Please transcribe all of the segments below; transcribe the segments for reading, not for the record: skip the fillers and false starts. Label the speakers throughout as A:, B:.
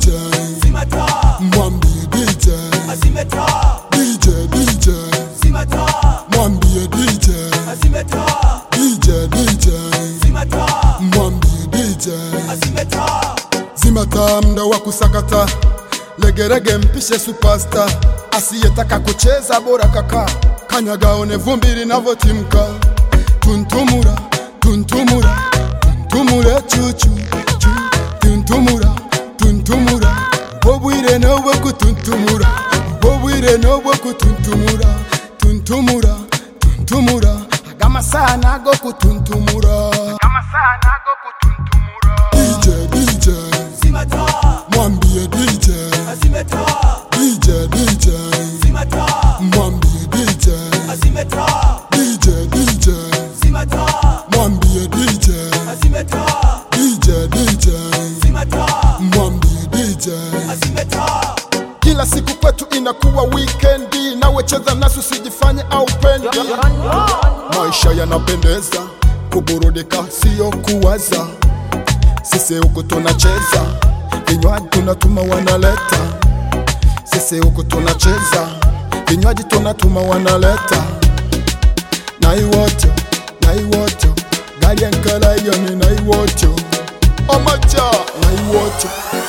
A: DJ
B: Zimata,
A: mwambie DJ
B: Azimeta,
A: DJ
B: Zimata,
A: mwambie DJ
B: Azimeta,
A: DJ
B: Zimata,
A: mwambie DJ
B: Azimeta.
A: Zimata mda wa kusakata, legerege mpishe superstar, asiyetaka kucheza bora kaka, kanyagaone vumbi linavyotimka. Tuntumura, tuntumura, tuntumura chuchu, tuntumura, tuntumura, bobwire nobo kutuntumura, bobwire nobo kutuntumura, tuntumura, tuntumura, agama sana go kutuntumura, agama sana go kutuntumura. DJ
B: Zimata,
A: mwambie DJ
B: Azimeta,
A: DJ
B: Zimata,
A: mwambie DJ
B: Azimeta,
A: DJ
B: Zimata,
A: mwambie DJ
B: Azimeta,
A: DJ
B: Zimata,
A: mwambie DJ.
B: Azimeta.
A: Kila siku kwetu inakuwa weekendi, nawe cheza nasi usijifanye au pendi. Maisha yanapendeza, kuburudika sio kuwaza. Sisi huku tunacheza, vinywaji tunatuma wanaleta. Sisi huku tunacheza, vinywaji tunatuma wanaleta. Naiwocho, gari yankala yoni naiwocho. Omacha, naiwocho.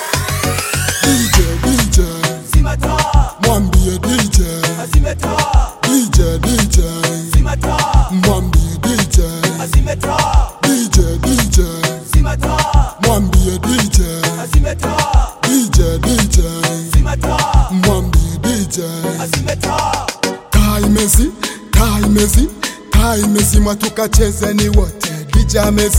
A: DJ
B: Zimata,
A: mwambie DJ
B: Azimeta,
A: DJ
B: Zimata,
A: mwambie DJ
B: Azimeta,
A: DJ
B: Zimata,
A: mwambie DJ
B: Azimeta,
A: DJ
B: Zimata,
A: mwambie DJ.
B: Azimeta.
A: Tai mezi matukacheze ni wote. DJ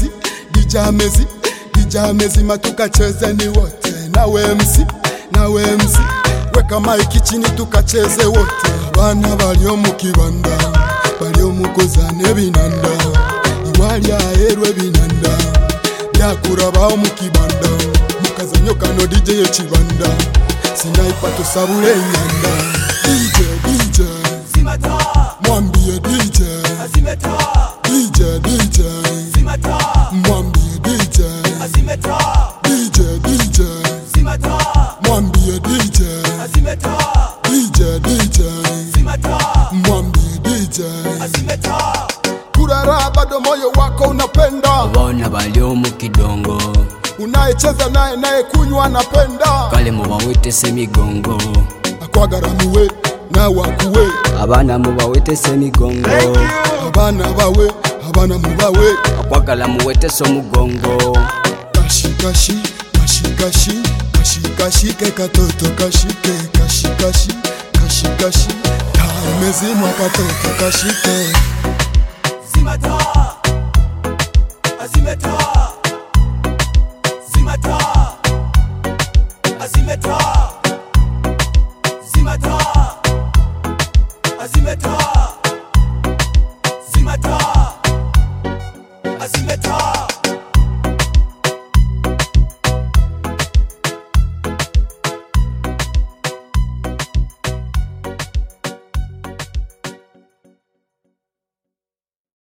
A: Amezi matukacheze ni wote. Nawe MC weka maiki chini tukacheze wote. Abana balio mukibanda, balio mukozane binanda, iwali aherwe binanda, yakurabaho mukibanda, mukazanyo kano DJ yechibanda, sinaipa tusabule nyanda. DJ
B: Zimata,
A: mwambie DJ
B: Azimeta,
A: DJ
B: Zimata,
A: mwambie DJ
B: Azimeta,
A: DJ
B: Zimata,
A: mwambie DJ
B: Azimeta,
A: DJ
B: Zimata,
A: mwambie DJ.
B: Azimeta.
A: Kurara bado moyo wako unapenda,
C: Abana balio mukidongo,
A: unayecheza naye kunywa anapenda.
C: kale mubawete semigongo,
A: Akwagaramuwe na wakuwe,
C: abana mubawete semigongo,
A: abana mubawe.
C: akwagala muwete somugongo.
A: Kashike katoto kashike. Taimezimwa katoto kashike.
B: Zimata, Azimeta, Zimata, Azimeta, Zimata, Azimeta, Zimata, Azimeta.